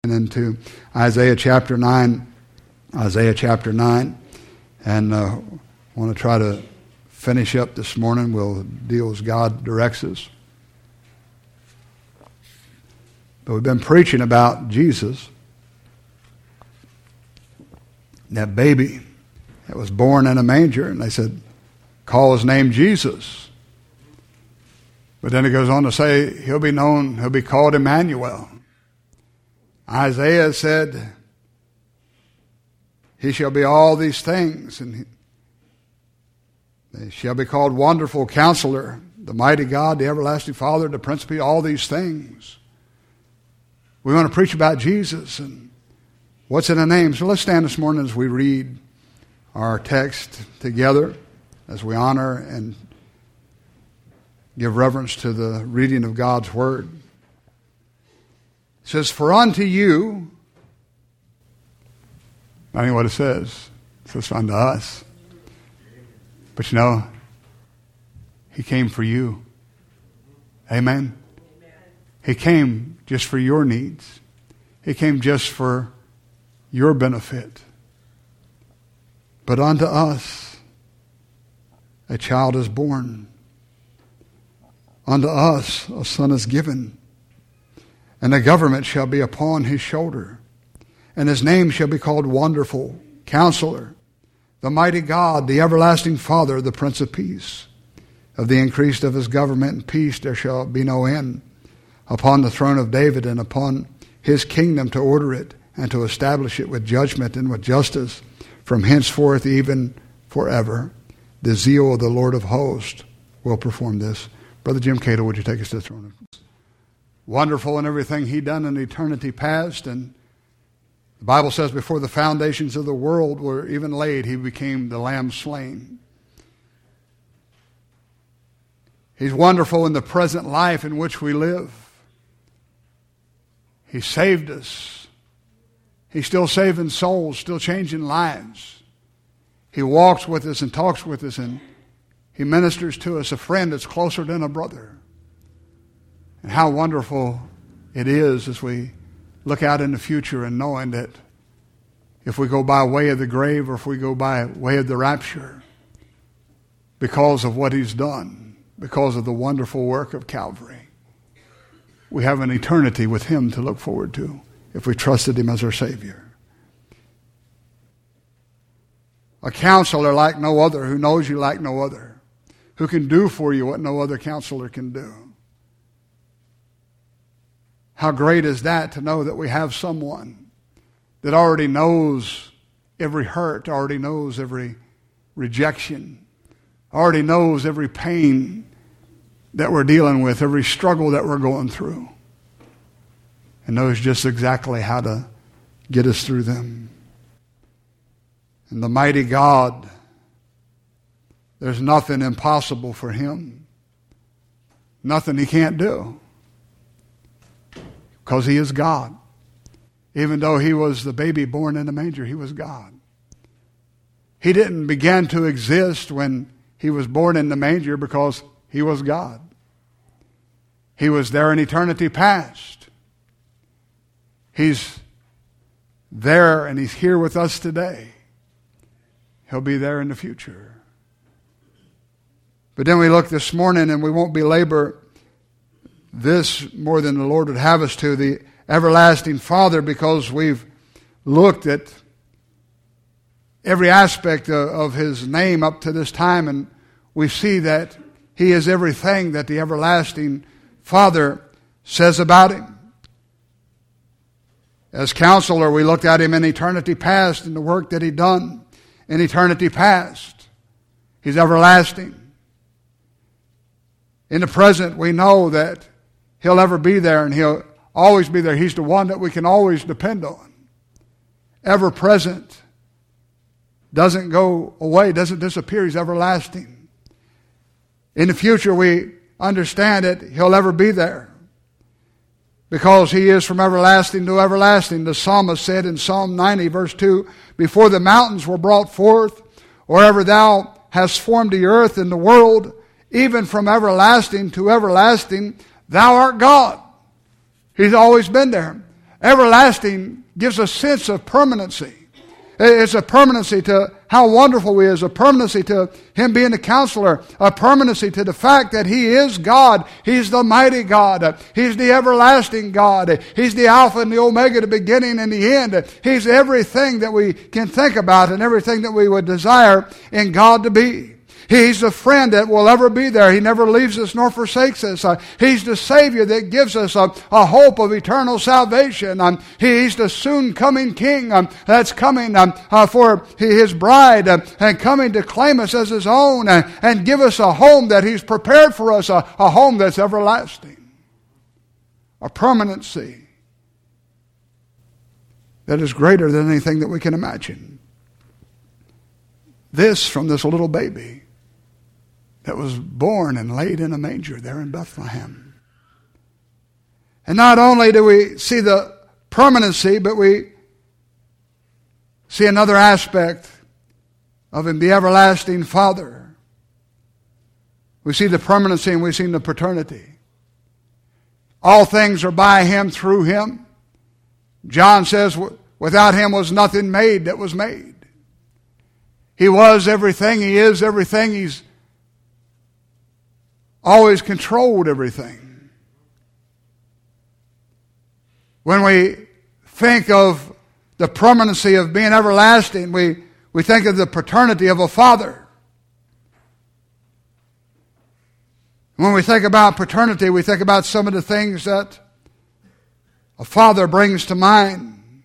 into Isaiah chapter 9. And I want to try to finish up this morning. We'll deal as God directs us. But we've been preaching about Jesus, that baby that was born in a manger, and they said, call his name Jesus. But then it goes on to say, he'll be called Emmanuel. Isaiah said, he shall be all these things, and they shall be called Wonderful Counselor, the Mighty God, the Everlasting Father, the Prince of Peace, all these things. We want to preach about Jesus and what's in the name. So let's stand this morning as we read our text together, as we honor and give reverence to the reading of God's Word. It says, for unto you, I mean what it says. It says unto us. But you know, he came for you. Amen? He came just for your needs. He came just for your benefit. But unto us a child is born. Unto us a son is given. And the government shall be upon his shoulder. And his name shall be called Wonderful Counselor, the Mighty God, the Everlasting Father, the Prince of Peace. Of the increase of his government and peace there shall be no end, upon the throne of David and upon his kingdom, to order it and to establish it with judgment and with justice from henceforth even forever. The zeal of the Lord of hosts will perform this. Brother Jim Cato, would you take us to the throne? Wonderful in everything he done in eternity past, and the Bible says before the foundations of the world were even laid, he became the Lamb slain. He's wonderful in the present life in which we live. He saved us. He's still saving souls, still changing lives. He walks with us and talks with us, and he ministers to us, a friend that's closer than a brother. And how wonderful it is as we look out in the future and knowing that if we go by way of the grave or if we go by way of the rapture, because of what he's done, because of the wonderful work of Calvary, we have an eternity with him to look forward to if we trusted him as our Savior. A counselor like no other, who knows you like no other, who can do for you what no other counselor can do. How great is that to know that we have someone that already knows every hurt, already knows every rejection, already knows every pain that we're dealing with, every struggle that we're going through, and knows just exactly how to get us through them. And the mighty God, there's nothing impossible for him, nothing he can't do. Because he is God. Even though he was the baby born in the manger, he was God. He didn't begin to exist when he was born in the manger because he was God. He was there in eternity past. He's there and he's here with us today. He'll be there in the future. But then we look this morning, and we won't belabor this more than the Lord would have us to, the everlasting Father, because we've looked at every aspect of his name up to this time, and we see that he is everything that the everlasting Father says about him. As counselor, we looked at him in eternity past and the work that he done in eternity past. He's everlasting. In the present, we know that he'll ever be there, and he'll always be there. He's the one that we can always depend on. Ever present. Doesn't go away, doesn't disappear. He's everlasting. In the future, we understand that he'll ever be there, because he is from everlasting to everlasting. The psalmist said in Psalm 90, verse 2, before the mountains were brought forth, or ever thou hast formed the earth and the world, even from everlasting to everlasting, thou art God. He's always been there. Everlasting gives a sense of permanency. It's a permanency to how wonderful He is, a permanency to Him being a counselor, a permanency to the fact that He is God. He's the mighty God. He's the everlasting God. He's the Alpha and the Omega, the beginning and the end. He's everything that we can think about and everything that we would desire in God to be. He's the friend that will ever be there. He never leaves us nor forsakes us. He's the Savior that gives us a hope of eternal salvation. He's the soon coming King that's coming for His bride and coming to claim us as His own and give us a home that He's prepared for us, a home that's everlasting, a permanency that is greater than anything that we can imagine. This from this little baby that was born and laid in a manger there in Bethlehem. And not only do we see the permanency, but we see another aspect of Him, the everlasting Father. We see the permanency and we see the paternity. All things are by Him, through Him. John says, without Him was nothing made that was made. He was everything. He is everything. He's always controlled everything. When we think of the permanency of being everlasting, we think of the paternity of a father. When we think about paternity, we think about some of the things that a father brings to mind.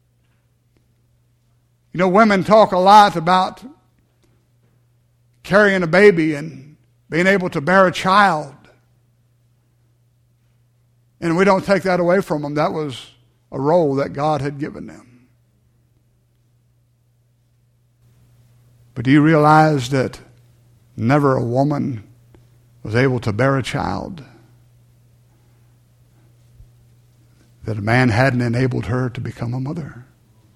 You know, women talk a lot about carrying a baby and being able to bear a child. And we don't take that away from them. That was a role that God had given them. But do you realize that never a woman was able to bear a child? That a man hadn't enabled her to become a mother?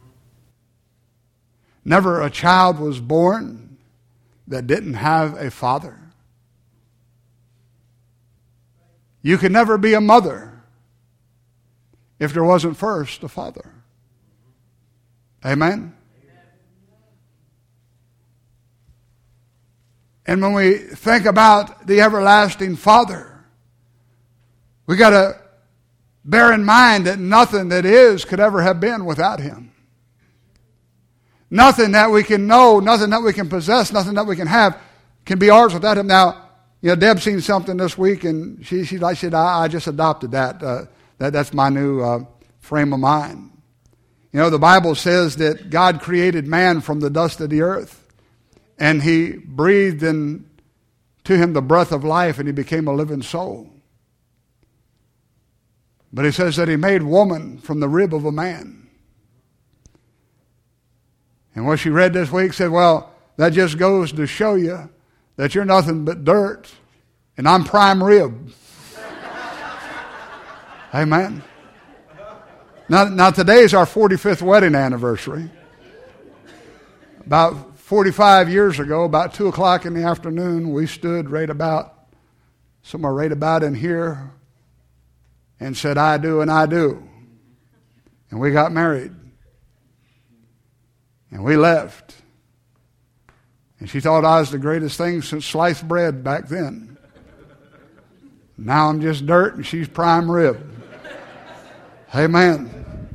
Never a child was born that didn't have a father. You could never be a mother if there wasn't first a father. Amen? And when we think about the everlasting Father, we got to bear in mind that nothing that is could ever have been without Him. Nothing that we can know, nothing that we can possess, nothing that we can have can be ours without Him. Now, you know, Deb seen something this week, and she said, I just adopted that. That's my new frame of mind. You know, the Bible says that God created man from the dust of the earth, and He breathed into him the breath of life, and he became a living soul. But He says that He made woman from the rib of a man. And what she read this week said, well, that just goes to show you that you're nothing but dirt, and I'm prime rib. Amen. Now today is our 45th wedding anniversary. About 45 years ago, about 2 o'clock in the afternoon, we stood somewhere right about in here, and said, I do and I do. And we got married. And we left. And she thought I was the greatest thing since sliced bread back then. Now I'm just dirt and she's prime rib. Amen.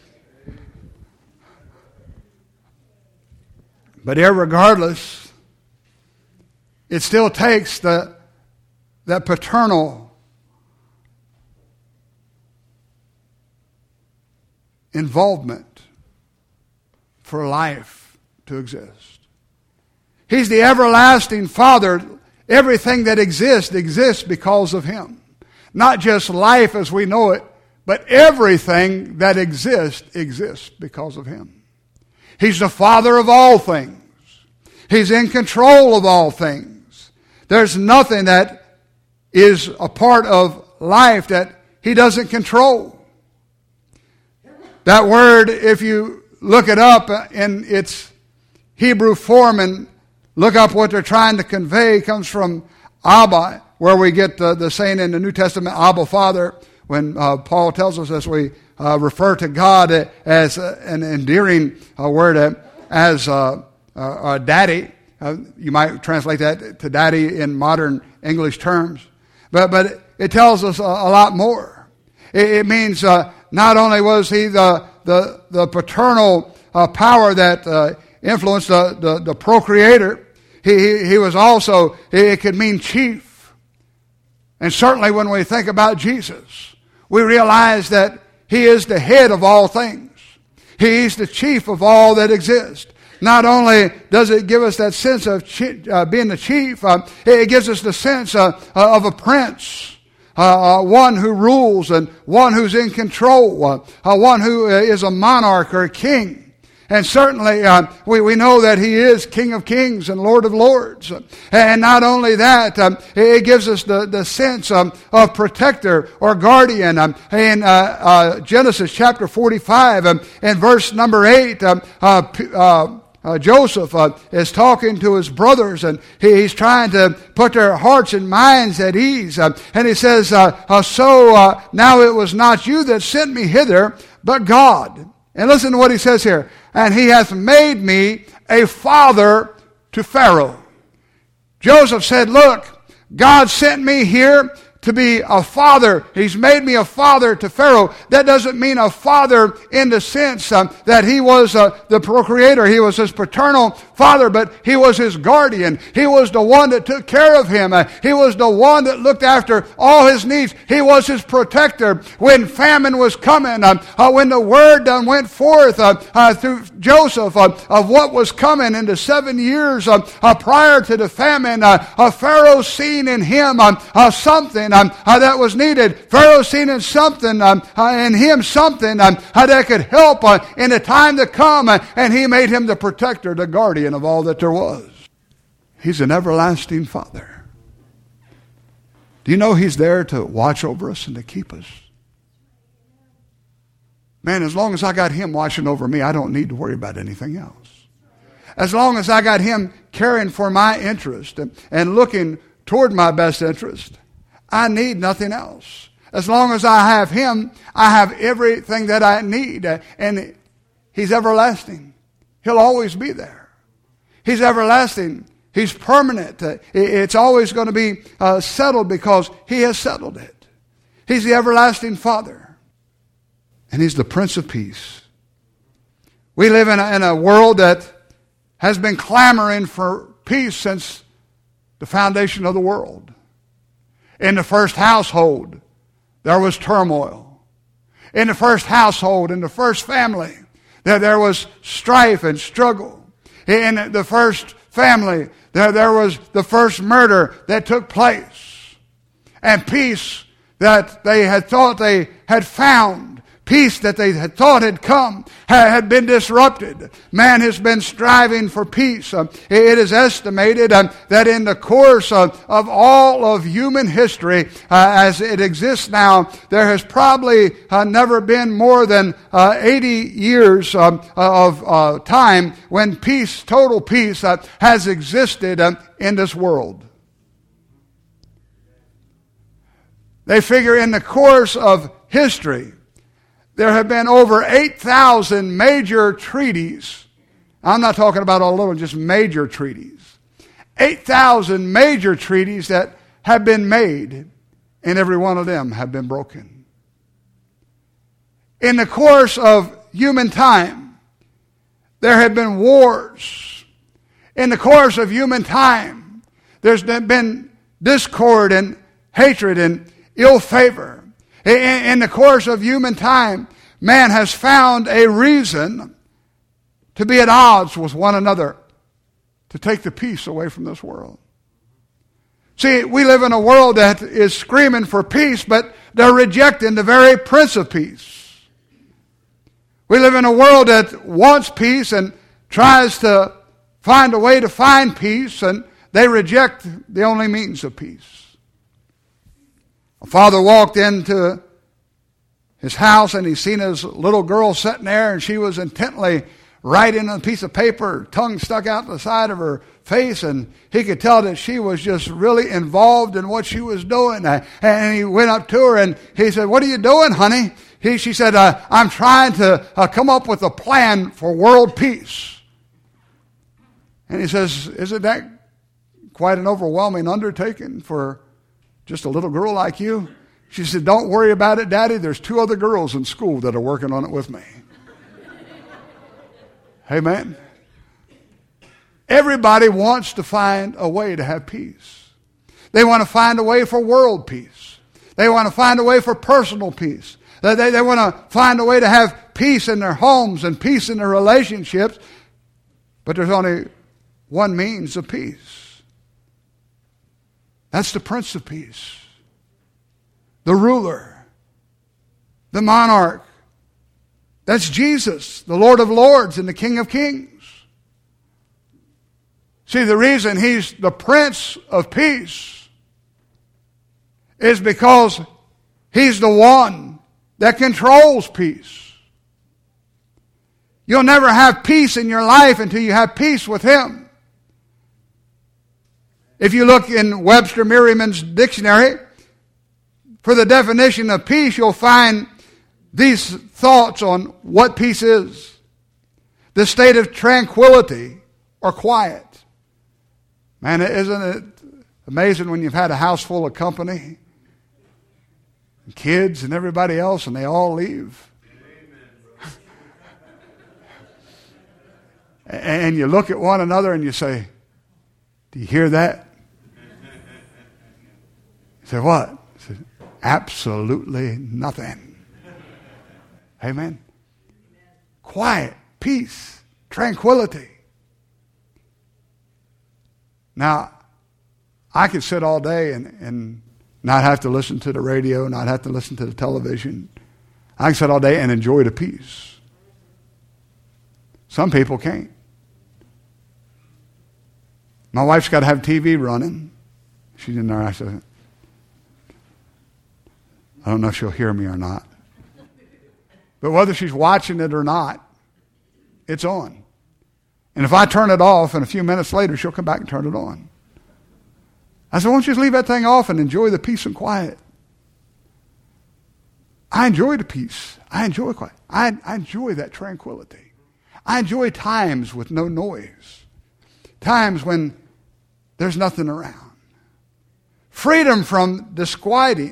But irregardless, it still takes that paternal involvement for life to exist. He's the everlasting Father. Everything that exists because of Him. Not just life as we know it, but everything that exists because of Him. He's the Father of all things. He's in control of all things. There's nothing that is a part of life that He doesn't control. That word, if you look it up in its Hebrew form and look up what they're trying to convey, comes from Abba, where we get the saying in the New Testament, Abba, Father. when Paul tells us, as we refer to God as an endearing word, as daddy. You might translate that to daddy in modern English terms. But it tells us a lot more. It means not only was he the paternal power that influenced the procreator, he was also, it could mean chief. And certainly when we think about Jesus, we realize that he is the head of all things. He's the chief of all that exists. Not only does it give us that sense of being the chief, it gives us the sense of a prince, one who rules and one who's in control, one who is a monarch or a king. And certainly we know that he is King of Kings and Lord of Lords. And not only that, it gives us the sense of protector or guardian. In Genesis chapter 45 and verse number 8, Joseph is talking to his brothers, and he's trying to put their hearts and minds at ease. And he says, so now it was not you that sent me hither, but God. And listen to what he says here. And he hath made me a father to Pharaoh. Joseph said, look, God sent me here to be a father. He's made me a father to Pharaoh. That doesn't mean a father in the sense that he was the procreator. He was his paternal father, but he was his guardian. He was the one that took care of him. He was the one that looked after all his needs. He was his protector when famine was coming. When the word went forth through Joseph of what was coming in the 7 years prior to the famine, Pharaoh seen in him something that was needed. Pharaoh seen in something, in him something that could help in the time to come, and he made him the protector, the guardian of all that there was. He's an everlasting Father. Do you know he's there to watch over us and to keep us? Man, as long as I got him watching over me, I don't need to worry about anything else. As long as I got him caring for my interest and looking toward my best interest, I need nothing else. As long as I have him, I have everything that I need. And he's everlasting. He'll always be there. He's everlasting. He's permanent. It's always going to be settled because he has settled it. He's the everlasting Father. And he's the Prince of Peace. We live in a world that has been clamoring for peace since the foundation of the world. In the first household, there was turmoil. In the first household, in the first family, there was strife and struggle. In the first family, there was the first murder that took place. And peace that they had thought they had found, peace that they had thought had come, had been disrupted. Man has been striving for peace. It is estimated that in the course of all of human history, as it exists now, there has probably never been more than 80 years of time when peace, total peace, has existed in this world. They figure in the course of history, there have been over 8,000 major treaties. I'm not talking about a little, just major treaties. 8,000 major treaties that have been made, and every one of them have been broken. In the course of human time, there have been wars. In the course of human time, there's been discord and hatred and ill favor. In the course of human time, man has found a reason to be at odds with one another, to take the peace away from this world. See, we live in a world that is screaming for peace, but they're rejecting the very Prince of Peace. We live in a world that wants peace and tries to find a way to find peace, and they reject the only means of peace. A father walked into his house and he seen his little girl sitting there, and she was intently writing on a piece of paper, tongue stuck out the side of her face, and he could tell that she was just really involved in what she was doing. And he went up to her and he said, "What are you doing, honey?" She said, "I'm trying to come up with a plan for world peace." And he says, "Isn't that quite an overwhelming undertaking for just a little girl like you?" She said, "Don't worry about it, Daddy. There's 2 other girls in school that are working on it with me." Amen. Everybody wants to find a way to have peace. They want to find a way for world peace. They want to find a way for personal peace. They want to find a way to have peace in their homes and peace in their relationships. But there's only one means of peace. That's the Prince of Peace, the ruler, the monarch. That's Jesus, the Lord of Lords and the King of Kings. See, the reason he's the Prince of Peace is because he's the one that controls peace. You'll never have peace in your life until you have peace with him. If you look in Webster Merriam's dictionary, for the definition of peace, you'll find these thoughts on what peace is: the state of tranquility or quiet. Man, isn't it amazing when you've had a house full of company, and kids and everybody else, and they all leave? And you look at one another and you say, "Do you hear that?" You say, "What?" I said, "Absolutely nothing." Amen. Quiet, peace, tranquility. Now, I could sit all day and not have to listen to the radio, not have to listen to the television. I can sit all day and enjoy the peace. Some people can't. My wife's got to have TV running. She's in there. I said, I don't know if she'll hear me or not. But whether she's watching it or not, it's on. And if I turn it off and a few minutes later she'll come back and turn it on. I said, "Why don't you just leave that thing off and enjoy the peace and quiet?" I enjoy the peace. I enjoy quiet. I enjoy that tranquility. I enjoy times with no noise. Times when there's nothing around. Freedom from disquieting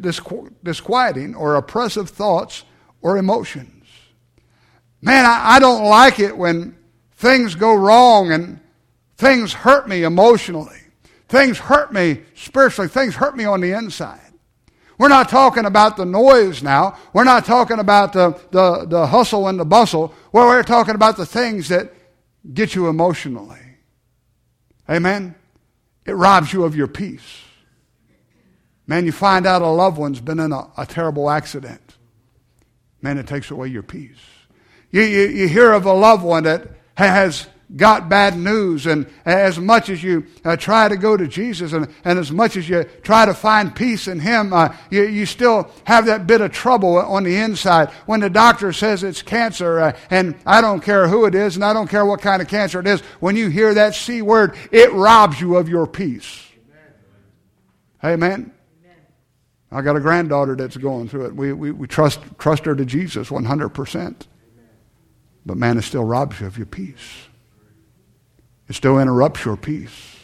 or oppressive thoughts or emotions. Man, I don't like it when things go wrong and things hurt me emotionally. Things hurt me spiritually. Things hurt me on the inside. We're not talking about the noise now. We're not talking about the hustle and the bustle. Well, we're talking about the things that get you emotionally. Amen? It robs you of your peace. Man, you find out a loved one's been in a terrible accident. Man, it takes away your peace. You hear of a loved one that has got bad news, and as much as you try to go to Jesus and as much as you try to find peace in him, you still have that bit of trouble on the inside. When the doctor says it's cancer, and I don't care who it is and I don't care what kind of cancer it is, when you hear that C word, it robs you of your peace. Amen? I got a granddaughter that's going through it. We trust her to Jesus 100%. But man, it still robs you of your peace. It still interrupts your peace.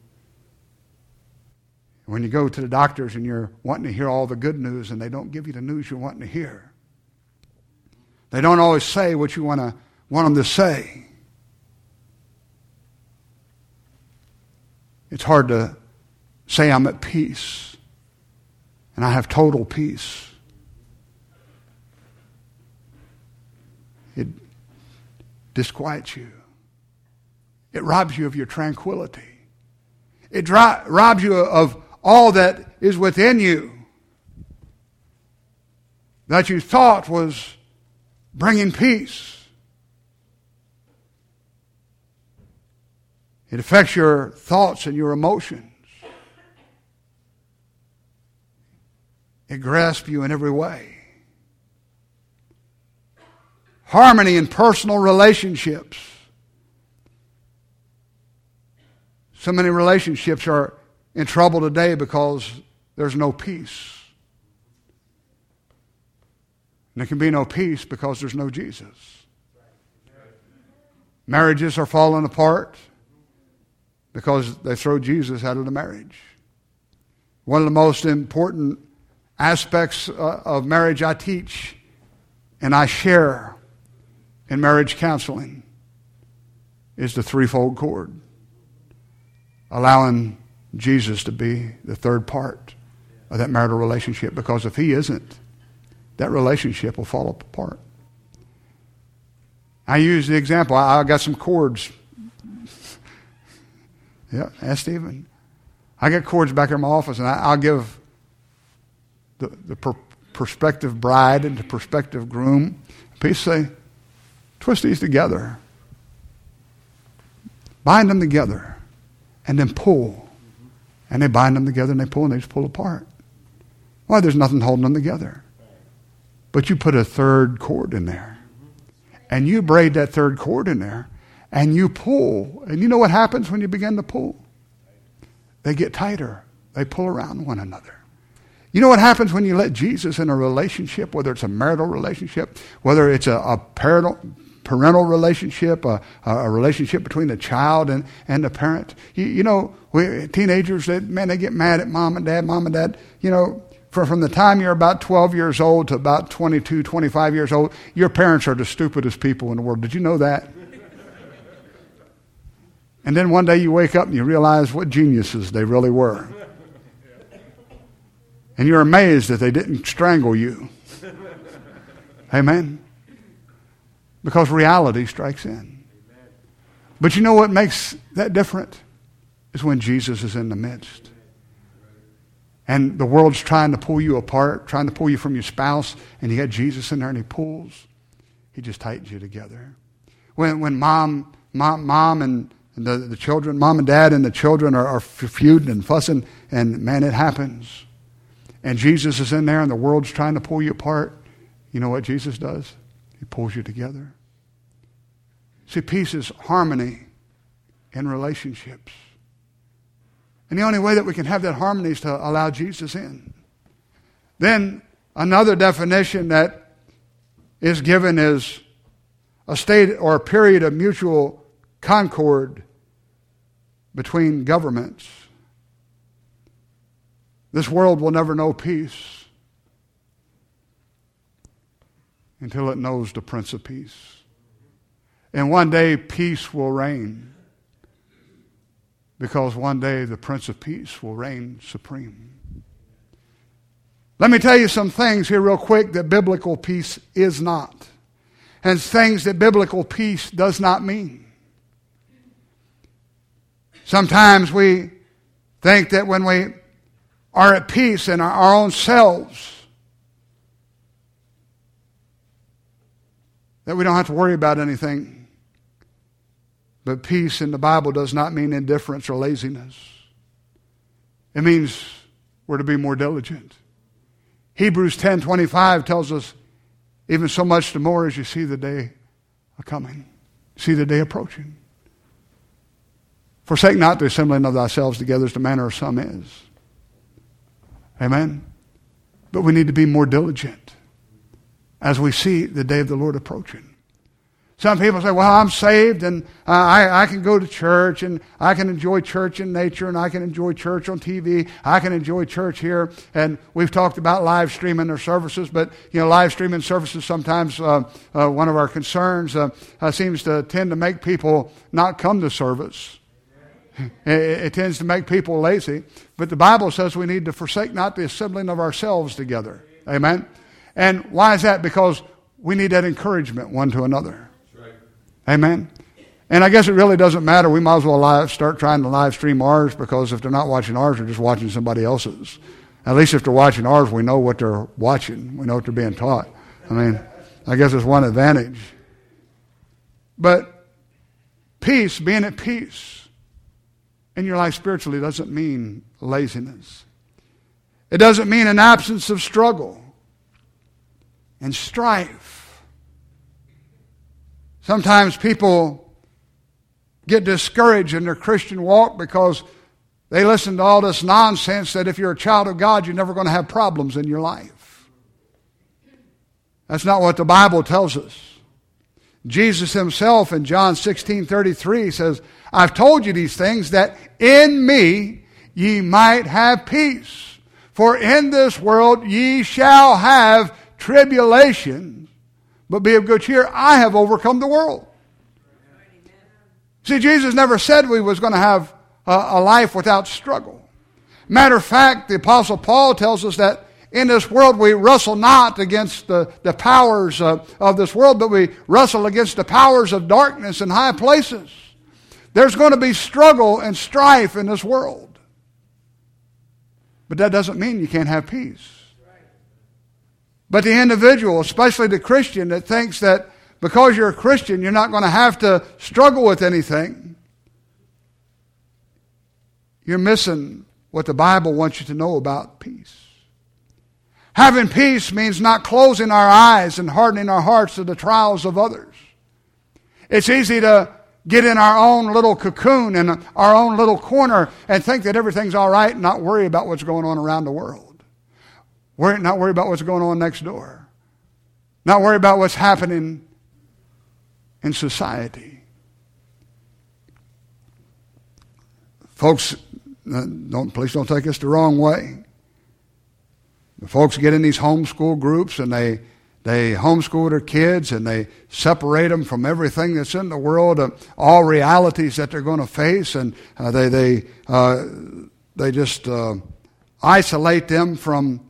When you go to the doctors and you're wanting to hear all the good news and they don't give you the news you're wanting to hear. They don't always say what you want them to say. It's hard to say I'm at peace and I have total peace. It disquiets you. It robs you of your tranquility. It robs you of all that is within you that you thought was bringing peace. It affects your thoughts and your emotions. It grasps you in every way. harmony in personal relationships. So many relationships are in trouble today because there's no peace. And there can be no peace because there's no Jesus. Marriages are falling apart because they throw Jesus out of the marriage. One of the most important aspects of marriage I teach and I share in marriage counseling is the threefold cord. Allowing Jesus to be the third part of that marital relationship, because if he isn't, that relationship will fall apart. I use the example, I got some cords. Yeah, ask Stephen. I got cords back here in my office, and I'll give the prospective bride and the prospective groom a piece, say, twist these together. Bind them together. And then pull. And they bind them together and they pull and they just pull apart. Why? There's nothing holding them together. But you put a third cord in there. And you braid that third cord in there. And you pull. And you know what happens when you begin to pull? They get tighter. They pull around one another. You know what happens when you let Jesus in a relationship, whether it's a marital relationship, whether it's a parental relationship, a relationship between the child and the parent. You know, teenagers, they get mad at mom and dad. You know, from the time you're about 12 years old to about 22, 25 years old, your parents are the stupidest people in the world. Did you know that? And then one day you wake up and you realize what geniuses they really were. And you're amazed that they didn't strangle you. Amen? Because reality strikes in. But you know what makes that different? Is when Jesus is in the midst. And the world's trying to pull you apart, trying to pull you from your spouse, and you got Jesus in there and he pulls. He just tightens you together. When mom and the children, mom and dad and the children are feuding and fussing, and man, it happens. And Jesus is in there and the world's trying to pull you apart. You know what Jesus does? He pulls you together. See, peace is harmony in relationships. And the only way that we can have that harmony is to allow Jesus in. Then another definition that is given is a state or a period of mutual concord between governments. This world will never know peace until it knows the Prince of Peace. And one day peace will reign, because one day the Prince of Peace will reign supreme. Let me tell you some things here real quick that biblical peace is not, and things that biblical peace does not mean. Sometimes we think that when we are at peace in our own selves, that we don't have to worry about anything. But peace in the Bible does not mean indifference or laziness. It means we're to be more diligent. Hebrews 10:25 tells us, even so much the more as you see the day coming, see the day approaching. Forsake not the assembling of thyselves together as the manner of some is. Amen? But we need to be more diligent as we see the day of the Lord approaching. Some people say, well, I'm saved and I can go to church and I can enjoy church in nature and I can enjoy church on TV. I can enjoy church here. And we've talked about live streaming their services, but live streaming services sometimes one of our concerns seems to tend to make people not come to service. It tends to make people lazy. But the Bible says we need to forsake not the assembling of ourselves together. Amen? And why is that? Because we need that encouragement one to another. Right. Amen? And I guess it really doesn't matter. We might as well start trying to live stream ours, because if they're not watching ours, they're just watching somebody else's. At least if they're watching ours, we know what they're watching. We know what they're being taught. I mean, I guess it's one advantage. But peace, being at peace in your life spiritually, doesn't mean laziness. It doesn't mean an absence of struggle and strife. Sometimes people get discouraged in their Christian walk because they listen to all this nonsense that if you're a child of God, you're never going to have problems in your life. That's not what the Bible tells us. Jesus himself in John 16:33 says, I've told you these things that in me ye might have peace. For in this world ye shall have tribulation, but be of good cheer. I have overcome the world. See, Jesus never said we was going to have a life without struggle. Matter of fact, the Apostle Paul tells us that in this world we wrestle not against the powers of this world, but we wrestle against the powers of darkness in high places. There's going to be struggle and strife in this world. But that doesn't mean you can't have peace. But the individual, especially the Christian, that thinks that because you're a Christian, you're not going to have to struggle with anything, you're missing what the Bible wants you to know about peace. Having peace means not closing our eyes and hardening our hearts to the trials of others. It's easy to get in our own little cocoon and our own little corner and think that everything's all right and not worry about what's going on around the world. Not worry about what's going on next door. Not worry about what's happening in society. Folks, please don't take us the wrong way. The folks get in these homeschool groups and they homeschool their kids and they separate them from everything that's in the world, all realities that they're going to face, and they just isolate them from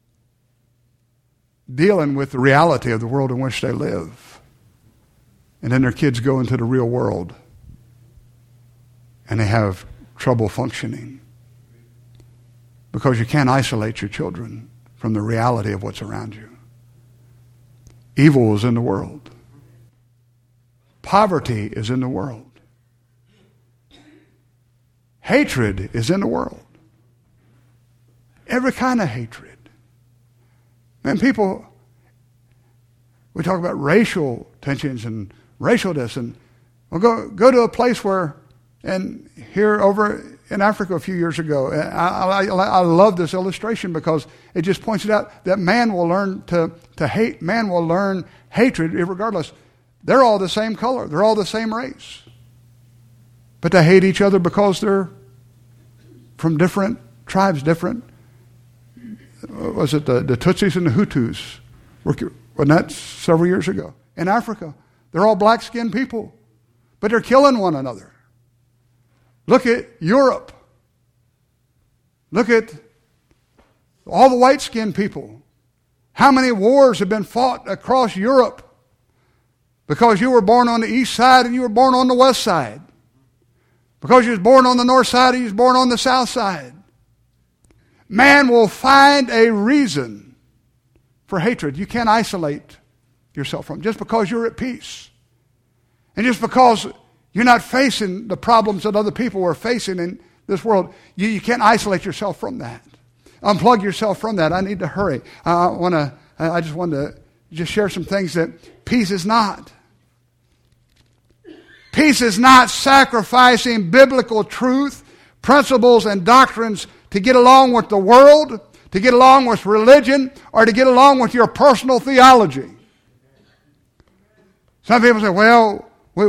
dealing with the reality of the world in which they live. And then their kids go into the real world and they have trouble functioning because you can't isolate your children from the reality of what's around you. Evil is in the world. Poverty is in the world. Hatred is in the world. Every kind of hatred. Man, people, we talk about racial tensions and racial this, and we'll go to a place where, and here over in Africa a few years ago, I love this illustration because it just points it out that man will learn to hate. Man will learn hatred regardless. They're all the same color. They're all the same race. But they hate each other because they're from different tribes, different. Was it the Tutsis and the Hutus? Wasn't that several years ago? In Africa. They're all black-skinned people. But they're killing one another. Look at Europe. Look at all the white-skinned people. How many wars have been fought across Europe because you were born on the east side and you were born on the west side? Because you was born on the north side and you was born on the south side. Man will find a reason for hatred. You can't isolate yourself from it just because you're at peace. And just because you're not facing the problems that other people are facing in this world, you can't isolate yourself from that. Unplug yourself from that. I need to hurry. I just wanted to share some things that peace is not. Peace is not sacrificing biblical truth, principles, and doctrines to get along with the world, to get along with religion, or to get along with your personal theology. Some people say, well,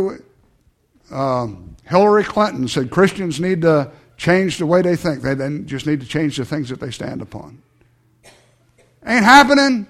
Hillary Clinton said Christians need to change the way they think. They then just need to change the things that they stand upon. Ain't happening.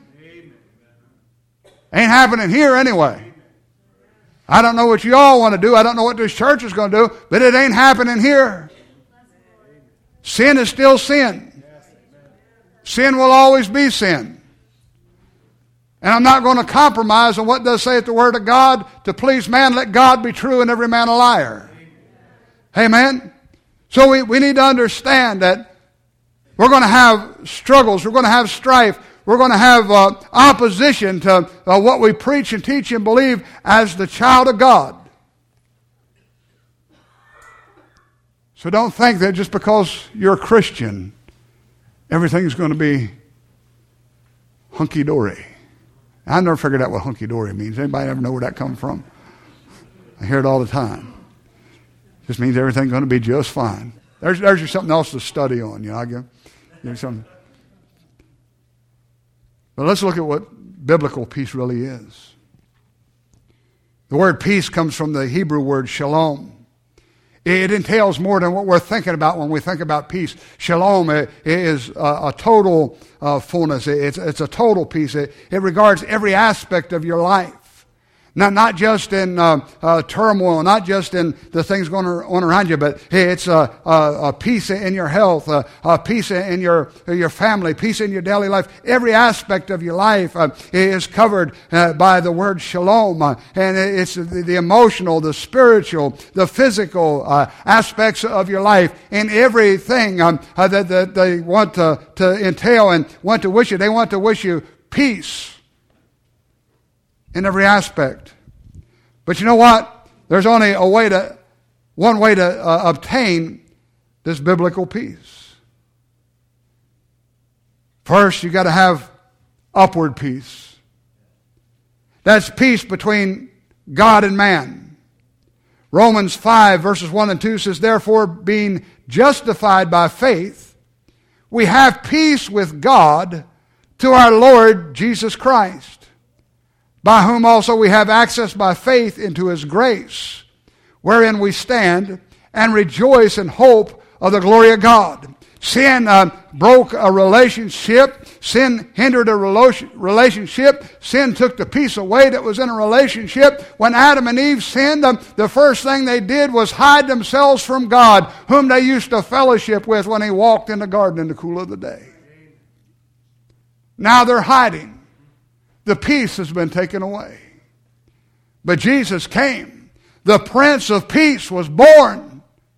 Ain't happening here anyway. I don't know what you all want to do. I don't know what this church is going to do, but it ain't happening here. Sin is still sin. Sin will always be sin. And I'm not going to compromise on what does saith the Word of God to please man. Let God be true and every man a liar. Amen? So we need to understand that we're going to have struggles. We're going to have strife. We're going to have opposition to what we preach and teach and believe as the child of God. So don't think that just because you're a Christian, everything's going to be hunky-dory. I never figured out what hunky-dory means. Anybody ever know where that comes from? I hear it all the time. Just means everything's going to be just fine. There's just something else to study on. I give something. But let's look at what biblical peace really is. The word peace comes from the Hebrew word shalom. It entails more than what we're thinking about when we think about peace. Shalom is a total fullness. It's a total peace. It regards every aspect of your life. Not just in turmoil, not just in the things going on around you, but it's a peace in your health, a peace in your family, peace in your daily life. Every aspect of your life is covered by the word shalom. And it's the emotional, the spiritual, the physical aspects of your life, and everything that they want to entail and want to wish you. They want to wish you peace in every aspect. But you know what? There's only one way to obtain this biblical peace. First, you got to have upward peace. That's peace between God and man. Romans 5 verses 1 and 2 says, therefore, being justified by faith, we have peace with God through our Lord Jesus Christ, by whom also we have access by faith into His grace, wherein we stand and rejoice in hope of the glory of God. Sin broke a relationship. Sin hindered a relationship. Sin took the peace away that was in a relationship. When Adam and Eve sinned, the first thing they did was hide themselves from God, whom they used to fellowship with when He walked in the garden in the cool of the day. Now they're hiding. The peace has been taken away. But Jesus came. The Prince of Peace was born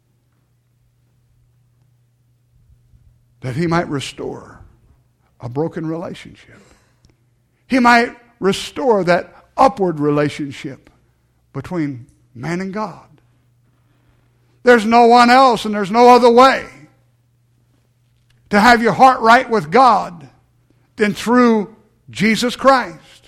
that He might restore a broken relationship. He might restore that upward relationship between man and God. There's no one else and there's no other way to have your heart right with God than through Jesus Christ.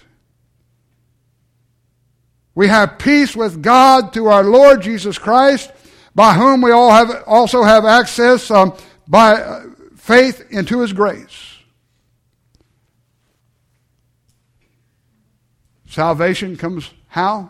We have peace with God through our Lord Jesus Christ, by whom we all also have access by faith into His grace. Salvation comes how?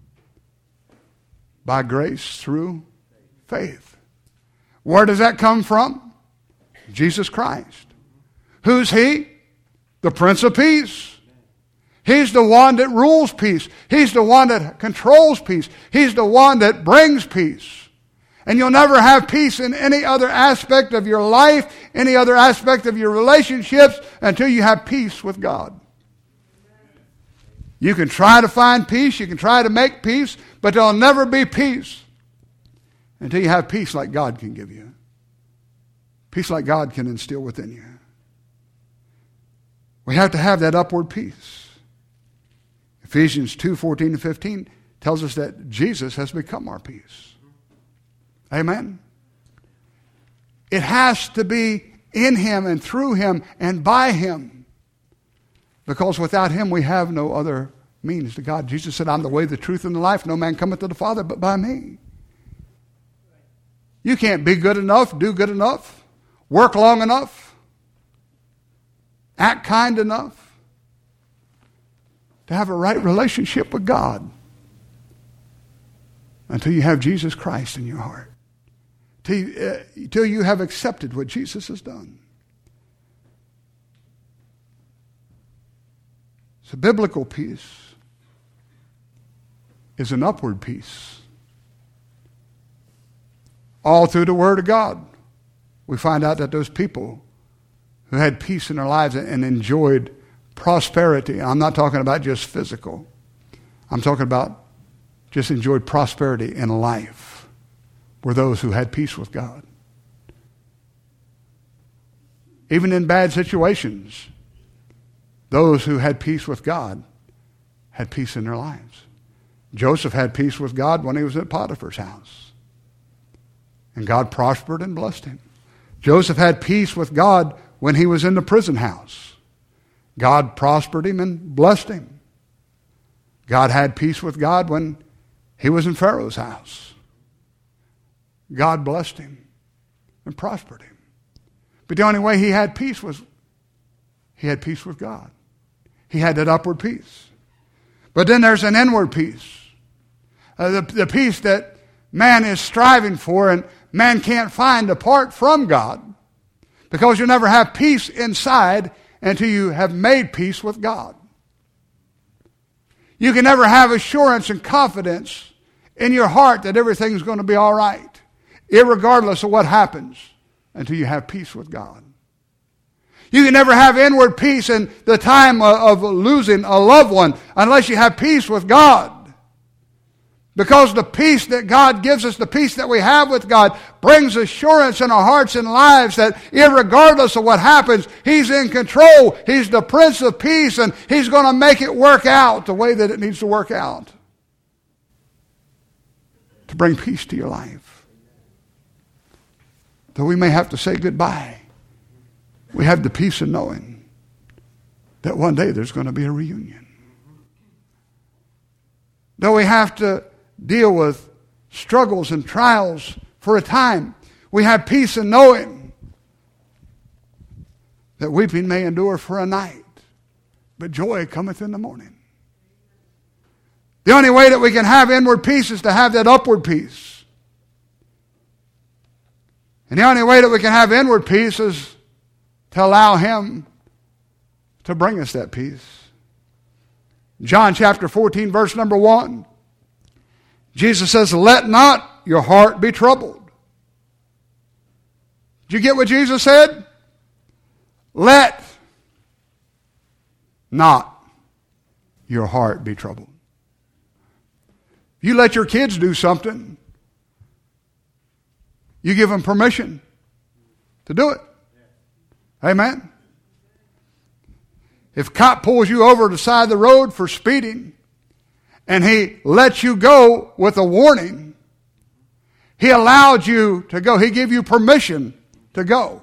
By grace through faith. Where does that come from? Jesus Christ. Who's He? The Prince of Peace. He's the one that rules peace. He's the one that controls peace. He's the one that brings peace. And you'll never have peace in any other aspect of your life, any other aspect of your relationships, until you have peace with God. You can try to find peace, you can try to make peace, but there'll never be peace until you have peace like God can give you. Peace like God can instill within you. We have to have that upward peace. Ephesians 2:14 and 15 tells us that Jesus has become our peace. Amen? It has to be in Him and through Him and by Him. Because without Him we have no other means to God. Jesus said, I'm the way, the truth, and the life. No man cometh to the Father but by me. You can't be good enough, do good enough, work long enough, act kind enough to have a right relationship with God until you have Jesus Christ in your heart. Till you have accepted what Jesus has done. So biblical peace is an upward peace. All through the Word of God, we find out that those people who had peace in their lives and enjoyed prosperity. I'm not talking about just physical. I'm talking about just enjoyed prosperity in life, were those who had peace with God. Even in bad situations, those who had peace with God had peace in their lives. Joseph had peace with God when he was at Potiphar's house. And God prospered and blessed him. Joseph had peace with God when he was in the prison house. God prospered him and blessed him. God had peace with God when He was in Pharaoh's house. God blessed him and prospered him. But the only way he had peace was he had peace with God. He had that upward peace. But then there's an inward peace. The peace that man is striving for and man can't find apart from God. Because you'll never have peace inside until you have made peace with God. You can never have assurance and confidence in your heart that everything's going to be all right, irregardless of what happens, until you have peace with God. You can never have inward peace in the time of losing a loved one unless you have peace with God. Because the peace that God gives us, the peace that we have with God, brings assurance in our hearts and lives that irregardless of what happens, He's in control. He's the Prince of Peace, and He's going to make it work out the way that it needs to work out to bring peace to your life. Though we may have to say goodbye, we have the peace of knowing that one day there's going to be a reunion. Though we have to deal with struggles and trials for a time, we have peace in knowing that weeping may endure for a night, but joy cometh in the morning. The only way that we can have inward peace is to have that upward peace. And the only way that we can have inward peace is to allow Him to bring us that peace. John chapter 14, verse number 1. Jesus says, "Let not your heart be troubled." Did you get what Jesus said? Let not your heart be troubled. You let your kids do something, you give them permission to do it. Amen? If a cop pulls you over to the side of the road for speeding, and he lets you go with a warning, he allowed you to go. He gave you permission to go.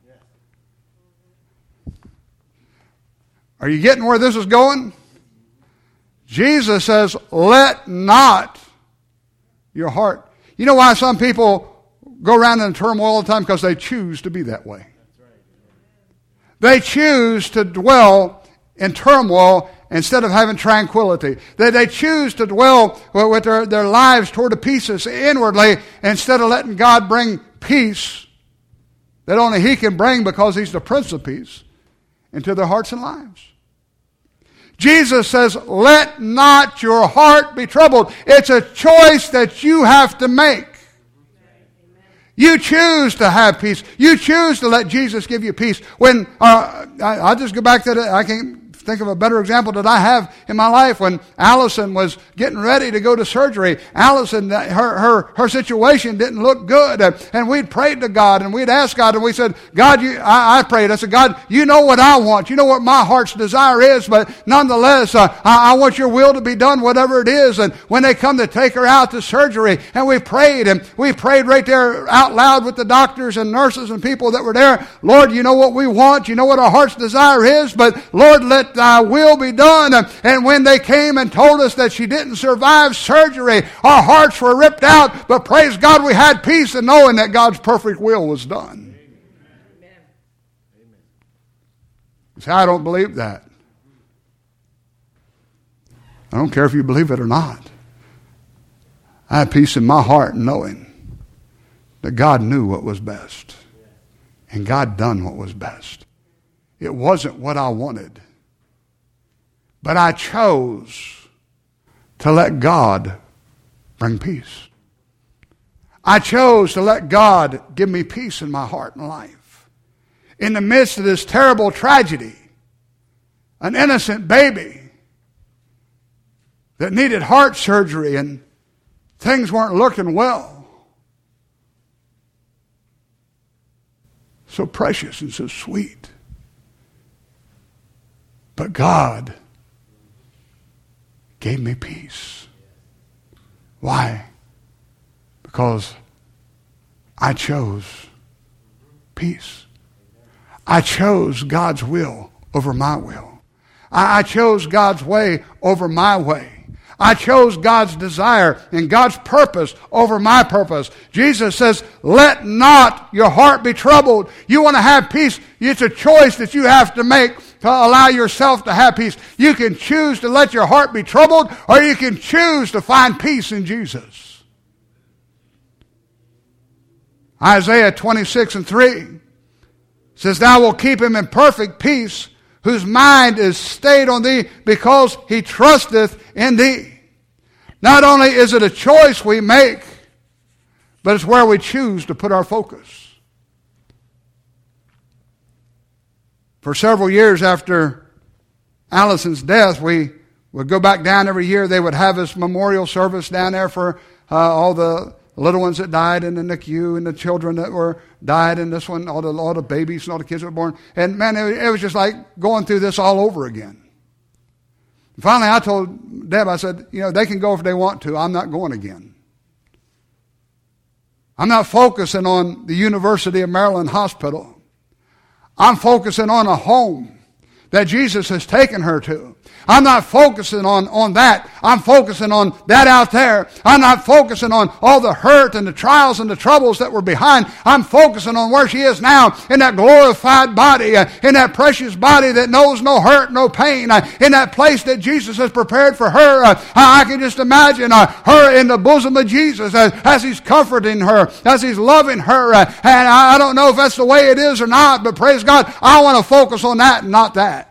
Are you getting where this is going? Jesus says, let not your heart. You know why some people go around in turmoil all the time? Because they choose to be that way. They choose to dwell in turmoil instead of having tranquility. They choose to dwell with their lives toward the pieces inwardly instead of letting God bring peace that only He can bring because He's the Prince of Peace into their hearts and lives. Jesus says, let not your heart be troubled. It's a choice that you have to make. You choose to have peace. You choose to let Jesus give you peace. When I'll just go back to I can't think of a better example that I have in my life. When Allison was getting ready to go to surgery, Allison, her situation didn't look good, and we'd prayed to God, and we'd asked God, and we said, God, I prayed. I said, God, you know what I want. You know what my heart's desire is, but nonetheless, I want your will to be done, whatever it is. And when they come to take her out to surgery, and we prayed right there out loud with the doctors and nurses and people that were there. Lord, you know what we want. You know what our heart's desire is, but Lord, let Thy will be done. And when they came and told us that she didn't survive surgery, our hearts were ripped out, but praise God, we had peace in knowing that God's perfect will was done. Amen. You say, I don't believe that. I don't care if you believe it or not. I have peace in my heart knowing that God knew what was best. And God done what was best. It wasn't what I wanted. But I chose to let God bring peace. I chose to let God give me peace in my heart and life. In the midst of this terrible tragedy, an innocent baby that needed heart surgery and things weren't looking well. So precious and so sweet. But God gave me peace. Why? Because I chose peace. I chose God's will over my will. I chose God's way over my way. I chose God's desire and God's purpose over my purpose. Jesus says, let not your heart be troubled. You want to have peace. It's a choice that you have to make to allow yourself to have peace. You can choose to let your heart be troubled, or you can choose to find peace in Jesus. Isaiah 26:3 says, thou wilt keep him in perfect peace, whose mind is stayed on thee, because he trusteth in thee. Not only is it a choice we make, but it's where we choose to put our focus. For several years after Allison's death, we would go back down every year. They would have this memorial service down there for all the little ones that died in the NICU and the children that were died in this one, all the babies and all the kids that were born. And man, it was just like going through this all over again. And finally, I told Deb, I said, they can go if they want to. I'm not going again. I'm not focusing on the University of Maryland Hospital. I'm focusing on a home that Jesus has taken her to. I'm not focusing on that. I'm focusing on that out there. I'm not focusing on all the hurt and the trials and the troubles that were behind. I'm focusing on where she is now in that glorified body, in that precious body that knows no hurt, no pain, in that place that Jesus has prepared for her. I can just imagine her in the bosom of Jesus as he's comforting her, as he's loving her. And I don't know if that's the way it is or not, but praise God, I want to focus on that and not that.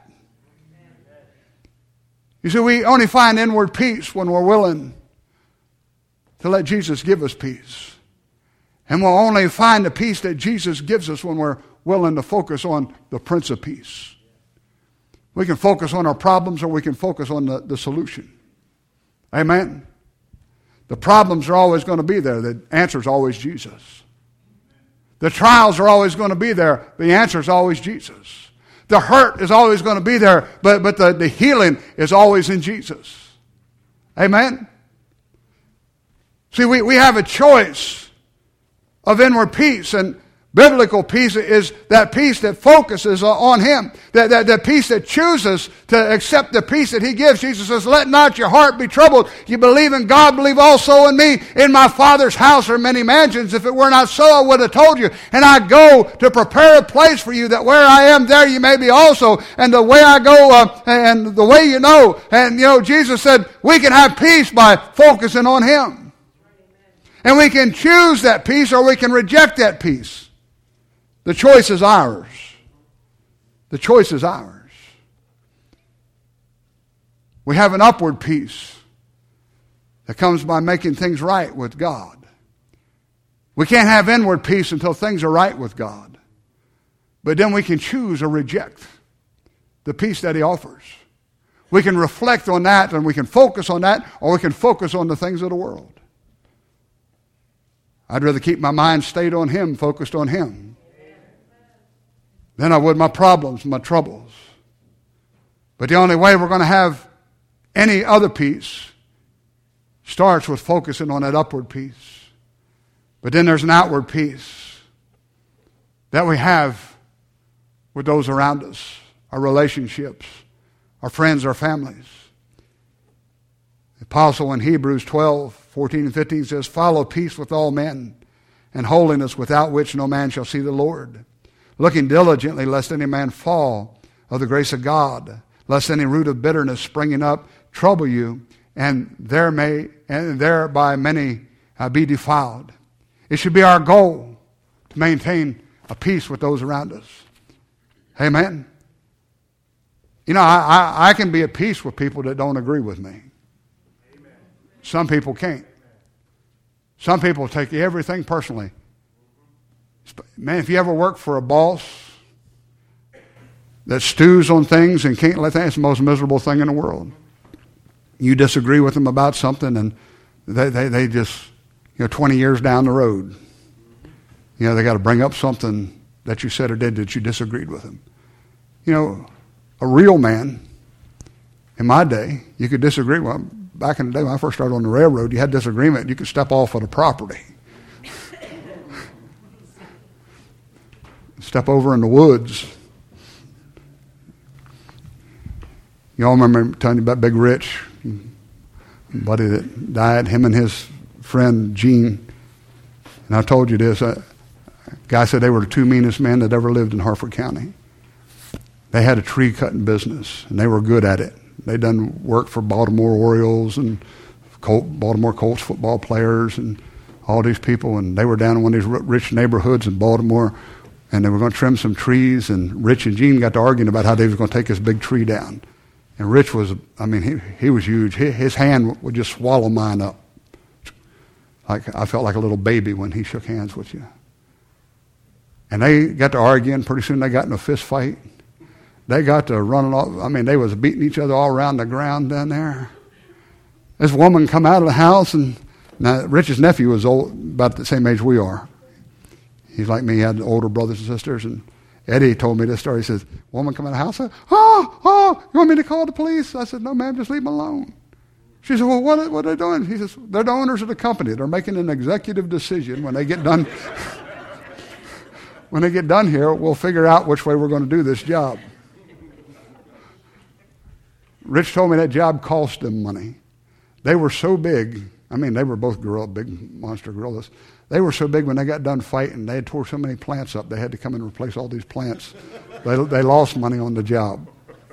You see, we only find inward peace when we're willing to let Jesus give us peace. And we'll only find the peace that Jesus gives us when we're willing to focus on the Prince of Peace. We can focus on our problems, or we can focus on the solution. Amen? The problems are always going to be there. The answer is always Jesus. The trials are always going to be there. The answer is always Jesus. The hurt is always going to be there, but the healing is always in Jesus. Amen? See, we have a choice of inward peace, and biblical peace is that peace that focuses on Him, that peace that chooses to accept the peace that He gives. Jesus says, let not your heart be troubled. You believe in God, believe also in me. In my Father's house are many mansions. If it were not so, I would have told you. And I go to prepare a place for you, that where I am, there you may be also. And the way I go, and the way you know. And Jesus said, we can have peace by focusing on Him. And we can choose that peace, or we can reject that peace. The choice is ours. The choice is ours. We have an upward peace that comes by making things right with God. We can't have inward peace until things are right with God. But then we can choose or reject the peace that He offers. We can reflect on that, and we can focus on that, or we can focus on the things of the world. I'd rather keep my mind stayed on Him, focused on Him, than I would my problems, my troubles. But the only way we're going to have any other peace starts with focusing on that upward peace. But then there's an outward peace that we have with those around us, our relationships, our friends, our families. The apostle in Hebrews 12:14 and 15 says, follow peace with all men, and holiness, without which no man shall see the Lord. Looking diligently lest any man fall of the grace of God, lest any root of bitterness springing up trouble you, and thereby many be defiled. It should be our goal to maintain a peace with those around us. Amen? I can be at peace with people that don't agree with me. Some people can't. Some people take everything personally. Man, if you ever work for a boss that stews on things and can't let that, it's the most miserable thing in the world. You disagree with them about something, and they just, 20 years down the road, they got to bring up something that you said or did that you disagreed with them. A real man, in my day, you could disagree. Well, back in the day when I first started on the railroad, you had disagreement. You could step off of the property. Step over in the woods. You all remember telling you about Big Rich? buddy that died, him and his friend Gene. And I told you this. A guy said they were the two meanest men that ever lived in Harford County. They had a tree cutting business, and they were good at it. They done work for Baltimore Orioles and Baltimore Colts football players and all these people. And they were down in one of these rich neighborhoods in Baltimore, and they were going to trim some trees. And Rich and Gene got to arguing about how they was going to take this big tree down. And Rich was, I mean, he was huge. His hand would just swallow mine up. Like I felt like a little baby when he shook hands with you. And they got to arguing. Pretty soon they got in a fist fight. They got to running off. I mean, they was beating each other all around the ground down there. This woman come out of the house, and now Rich's nephew was old, about the same age we are. He's like me. He had older brothers and sisters. And Eddie told me this story. He says, woman come out of the house. I said, you want me to call the police? I said, no, ma'am, just leave them alone. She said, well, what are they doing? He says, they're the owners of the company. They're making an executive decision. When they get done, when they get done here, we'll figure out which way we're going to do this job. Rich told me that job cost them money. They were so big. I mean, they were both big monster gorillas. They were so big when they got done fighting, they had tore so many plants up, they had to come and replace all these plants. They lost money on the job.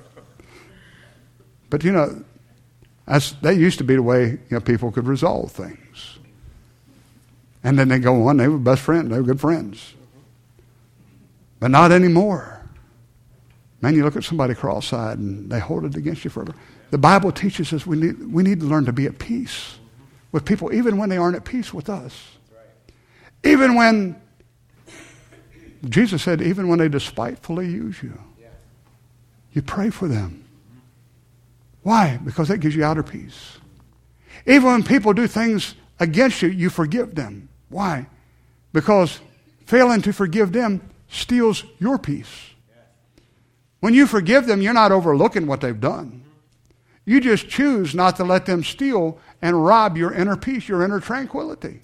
But, you know, that used to be the way people could resolve things. And then they go on, they were best friends, they were good friends. But not anymore. Man, you look at somebody cross-eyed and they hold it against you forever. The Bible teaches us we need to learn to be at peace with people, even when they aren't at peace with us. Even when, Jesus said, even when they despitefully use you, you pray for them. Why? Because that gives you outer peace. Even when people do things against you, you forgive them. Why? Because failing to forgive them steals your peace. When you forgive them, you're not overlooking what they've done. You just choose not to let them steal and rob your inner peace, your inner tranquility.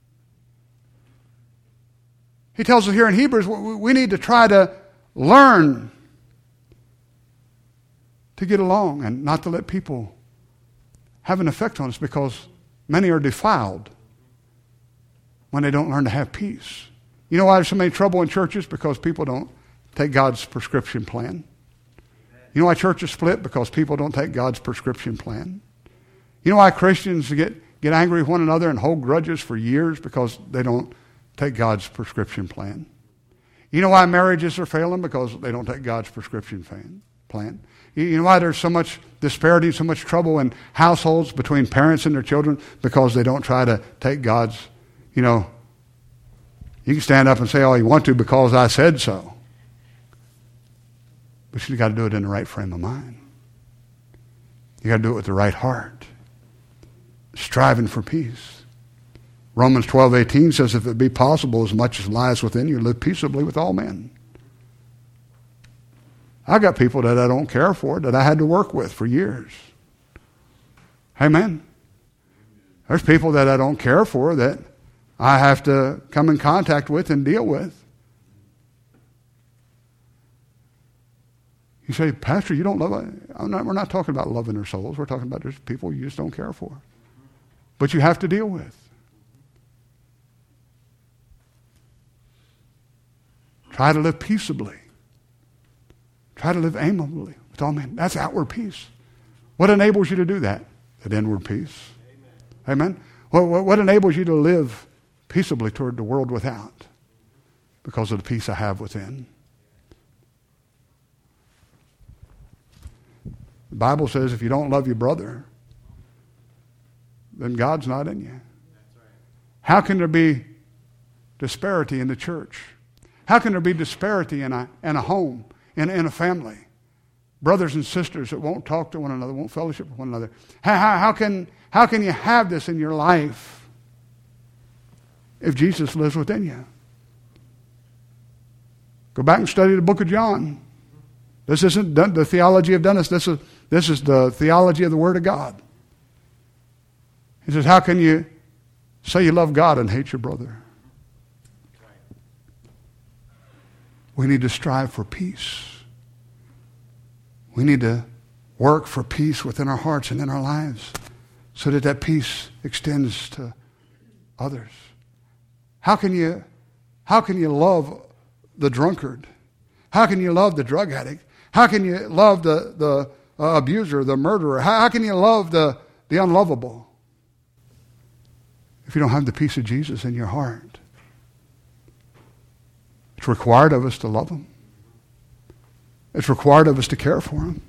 He tells us here in Hebrews, we need to try to learn to get along and not to let people have an effect on us, because many are defiled when they don't learn to have peace. You know why there's so many trouble in churches? Because people don't take God's prescription plan. You know why churches split? Because people don't take God's prescription plan. You know why Christians get angry with one another and hold grudges for years? Because they don't take God's prescription plan. You know why marriages are failing? Because they don't take God's prescription plan. You know why there's so much disparity, so much trouble in households between parents and their children? Because they don't try to take God's, you can stand up and say all you want to because I said so. But you've got to do it in the right frame of mind. You've got to do it with the right heart. Striving for peace. Romans 12:18 says, if it be possible, as much as lies within you, live peaceably with all men. I got people that I don't care for, that I had to work with for years. Amen. There's people that I don't care for that I have to come in contact with and deal with. You say, Pastor, you don't love we're not talking about loving their souls. We're talking about there's people you just don't care for. But you have to deal with. Try to live peaceably. Try to live amiably with all men. That's outward peace. What enables you to do that? That inward peace. Amen? What enables you to live peaceably toward the world without? Because of the peace I have within. The Bible says if you don't love your brother, then God's not in you. How can there be disparity in the church? How can there be disparity in a home, in a family? Brothers and sisters that won't talk to one another, won't fellowship with one another. How can you have this in your life if Jesus lives within you? Go back and study the book of John. This isn't the theology of Dennis. This is the theology of the Word of God. He says, how can you say you love God and hate your brother? We need to strive for peace. We need to work for peace within our hearts and in our lives. so that that peace extends to others. How can you love the drunkard? How can you love the drug addict? How can you love the abuser, the murderer? How can you love the unlovable if you don't have the peace of Jesus in your heart? It's required of us to love them. It's required of us to care for them.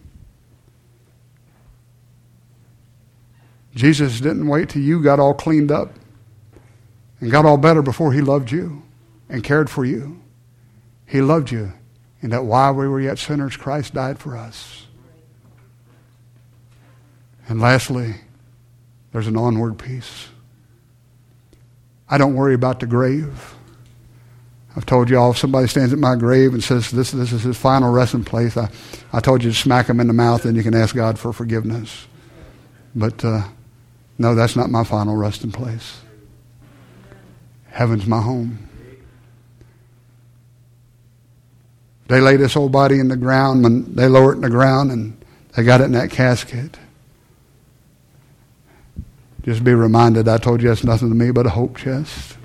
Jesus didn't wait till you got all cleaned up and got all better before he loved you and cared for you. He loved you, and that while we were yet sinners, Christ died for us. And lastly, there's an onward peace. I don't worry about the grave. I've told you all, if somebody stands at my grave and says this is his final resting place, I told you to smack him in the mouth and you can ask God for forgiveness. But no, that's not my final resting place. Heaven's my home. They lay this old body in the ground, when they lower it in the ground and they got it in that casket. Just be reminded, I told you that's nothing to me but a hope chest.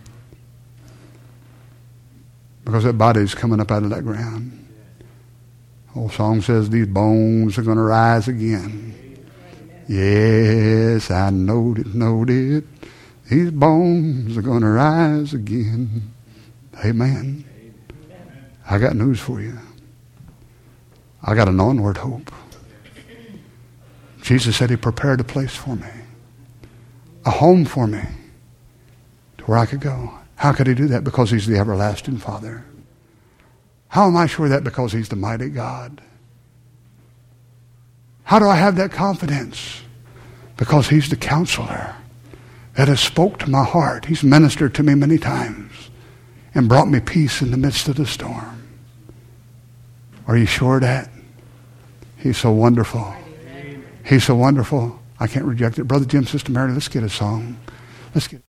Because that body's coming up out of that ground. The old song says, these bones are going to rise again. Yes, I knowed it. These bones are going to rise again. Amen. I got news for you. I got an onward hope. Jesus said he prepared a place for me. A home for me. To where I could go. How could he do that? Because he's the everlasting Father. How am I sure of that? Because he's the mighty God. How do I have that confidence? Because he's the counselor that has spoke to my heart. He's ministered to me many times and brought me peace in the midst of the storm. Are you sure of that? He's so wonderful. He's so wonderful. I can't reject it. Brother Jim, Sister Mary, let's get a song. Let's get